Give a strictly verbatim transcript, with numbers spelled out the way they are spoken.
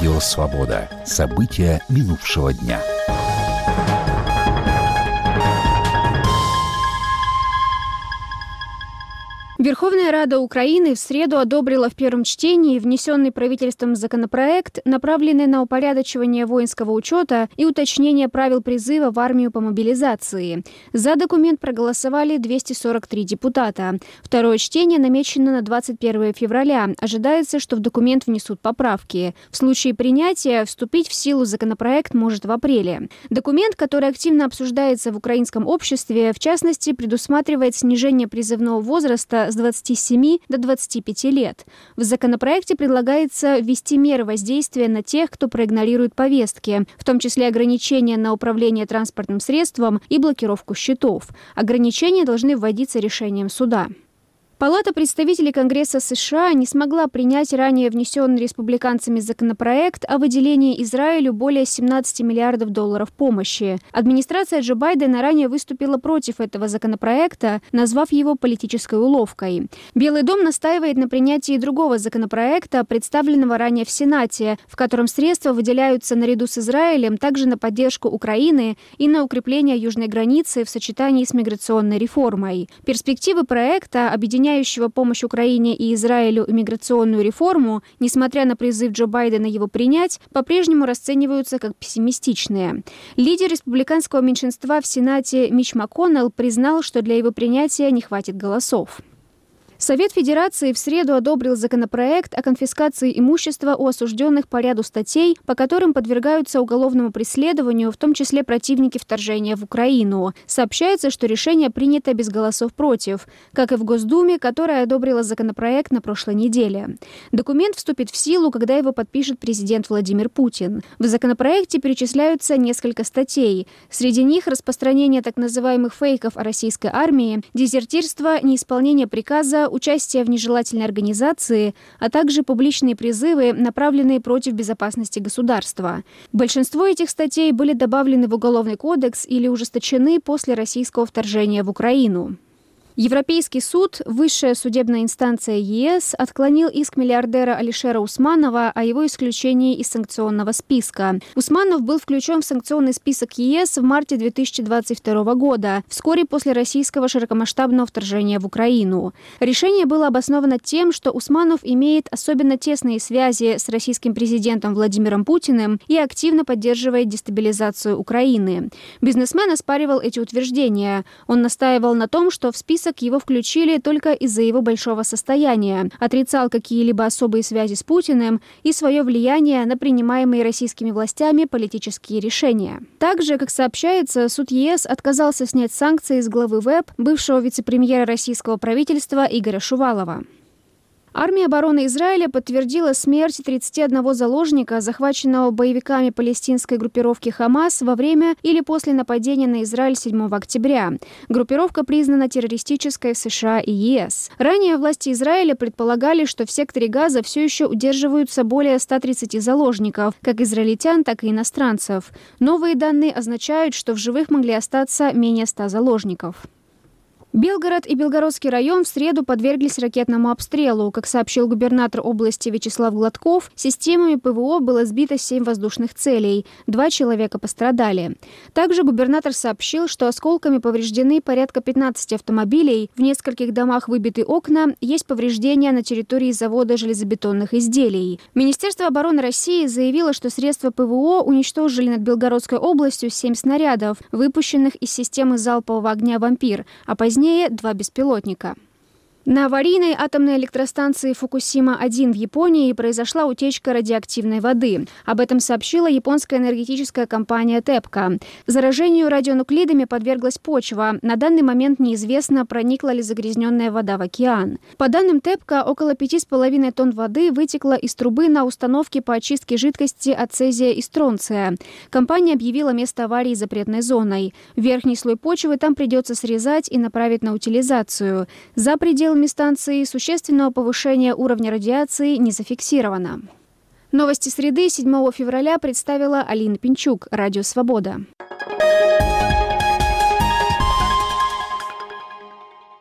Радио «Свобода». События минувшего дня. Верховная Рада Украины в среду одобрила в первом чтении внесенный правительством законопроект, направленный на упорядочивание воинского учета и уточнение правил призыва в армию по мобилизации. За документ проголосовали двести сорок три депутата. Второе чтение намечено на двадцать первое февраля. Ожидается, что в документ внесут поправки. В случае принятия вступить в силу законопроект может в апреле. Документ, который активно обсуждается в украинском обществе, в частности, предусматривает снижение призывного возраста с двадцати семи до двадцати пяти лет. В законопроекте предлагается ввести меры воздействия на тех, кто проигнорирует повестки, в том числе ограничения на управление транспортным средством и блокировку счетов. Ограничения должны вводиться решением суда. Палата представителей Конгресса США не смогла принять ранее внесенный республиканцами законопроект о выделении Израилю более семнадцати миллиардов долларов помощи. Администрация Джо Байдена ранее выступила против этого законопроекта, назвав его политической уловкой. Белый дом настаивает на принятии другого законопроекта, представленного ранее в Сенате, в котором средства выделяются наряду с Израилем также на поддержку Украины и на укрепление южной границы в сочетании с миграционной реформой. Перспективы проекта, объединяющего помощь Украине и Израилю и миграционную реформу, несмотря на призыв Джо Байдена его принять, по-прежнему расцениваются как пессимистичные. Лидер республиканского меньшинства в Сенате Мич МакКоннелл признал, что для его принятия не хватит голосов. Совет Федерации в среду одобрил законопроект о конфискации имущества у осужденных по ряду статей, по которым подвергаются уголовному преследованию, в том числе противники вторжения в Украину. Сообщается, что решение принято без голосов против, как и в Госдуме, которая одобрила законопроект на прошлой неделе. Документ вступит в силу, когда его подпишет президент Владимир Путин. В законопроекте перечисляются несколько статей. Среди них распространение так называемых фейков о российской армии, дезертирство, неисполнение приказа, участие в нежелательной организации, а также публичные призывы, направленные против безопасности государства. Большинство этих статей были добавлены в Уголовный кодекс или ужесточены после российского вторжения в Украину. Европейский суд, высшая судебная инстанция ЕС, отклонил иск миллиардера Алишера Усманова о его исключении из санкционного списка. Усманов был включен в санкционный список ЕС в марте две тысячи двадцать второго года, вскоре после российского широкомасштабного вторжения в Украину. Решение было обосновано тем, что Усманов имеет особенно тесные связи с российским президентом Владимиром Путиным и активно поддерживает дестабилизацию Украины. Бизнесмен оспаривал эти утверждения. Он настаивал на том, что в список его включили только из-за его большого состояния, отрицал какие-либо особые связи с Путиным и свое влияние на принимаемые российскими властями политические решения. Также, как сообщается, суд ЕС отказался снять санкции с главы ВЭБ, бывшего вице-премьера российского правительства Игоря Шувалова. Армия обороны Израиля подтвердила смерть тридцати одного заложника, захваченного боевиками палестинской группировки «Хамас» во время или после нападения на Израиль седьмого октября. Группировка признана террористической в США и ЕС. Ранее власти Израиля предполагали, что в секторе Газа все еще удерживаются более ста тридцати заложников, как израильтян, так и иностранцев. Новые данные означают, что в живых могли остаться менее ста заложников. Белгород и Белгородский район в среду подверглись ракетному обстрелу. Как сообщил губернатор области Вячеслав Гладков, системами ПВО было сбито семь воздушных целей. Два человека пострадали. Также губернатор сообщил, что осколками повреждены порядка пятнадцати автомобилей, в нескольких домах выбиты окна, есть повреждения на территории завода железобетонных изделий. Министерство обороны России заявило, что средства ПВО уничтожили над Белгородской областью семь снарядов, выпущенных из системы залпового огня «Вампир», а позднее два беспилотника. На аварийной атомной электростанции Фукусима один в Японии произошла утечка радиоактивной воды. Об этом сообщила японская энергетическая компания ТЭПКО. Заражению радионуклидами подверглась почва. На данный момент неизвестно, проникла ли загрязненная вода в океан. По данным ТЭПКО, около пяти с половиной тонн воды вытекло из трубы на установке по очистке жидкости от цезия и стронция. Компания объявила место аварии запретной зоной. Верхний слой почвы там придется срезать и направить на утилизацию. За пределами станции существенного повышения уровня радиации не зафиксировано. Новости среды седьмого февраля представила Алина Пинчук, Радио «Свобода».